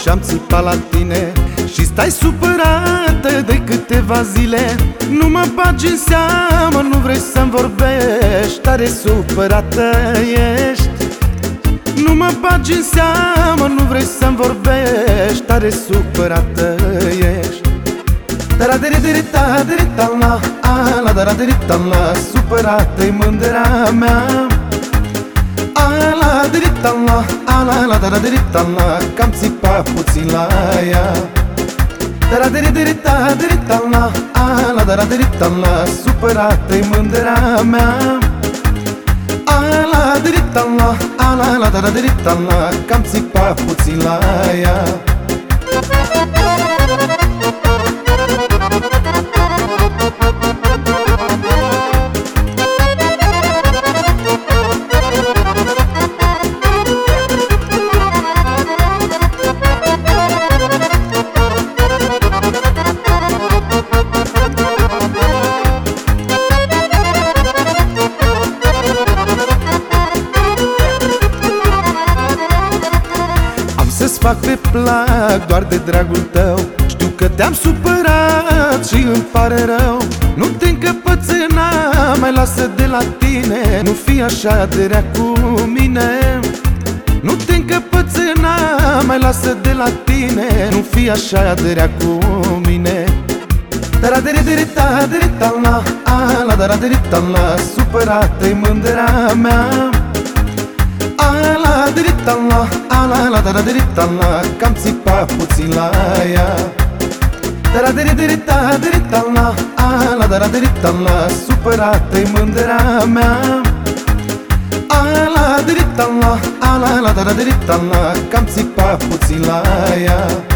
și-am țipat la tine și stai supărată de câteva zile. Nu mă bagi în seamă, nu vrei să-mi vorbești, tare supărată ești. Nu mă bagi în seamă, nu vrei să-mi vorbești, tare supărată ești. Dara-diri-diri-ta-diri-ta-la, ala, dara-diri-ta-la, supărată-i mândra mea. Ala, diri-ta-la, ala, dara-diri-ta-la, că-am țipat puțin la ea. Dara-diri-diri-ta-diri-ta-la, ala, dara-diri-ta-la, supărată-i mândra mea. Ala, diri-ta-la, ala, dara-diri-ta-la, că-am țipat puțin la ea. Să-ți fac pe plac doar de dragul tău. Știu că te-am supărat și îmi pare rău. Nu te încăpățâna, mai lasă de la tine, nu fi așa de rea cu mine. Nu te încăpățâna, mai lasă de la tine, nu fi așa de rea cu mine. Dara-diri-diri-ta-diri-ta-la, ala, dara-diri-ta-la, supărată-i mândra mea. Ala, diri-ta-la, ala, dara-diri-ta-la, că-am țipat puțin la ea. Dara-diri-diri-ta-diri-ta-la, ala, dara-diri-ta-la, supărată-i mândra mea. Ala, diri-ta-la, ala, dara-diri-ta-la, că-am țipat puțin la ea.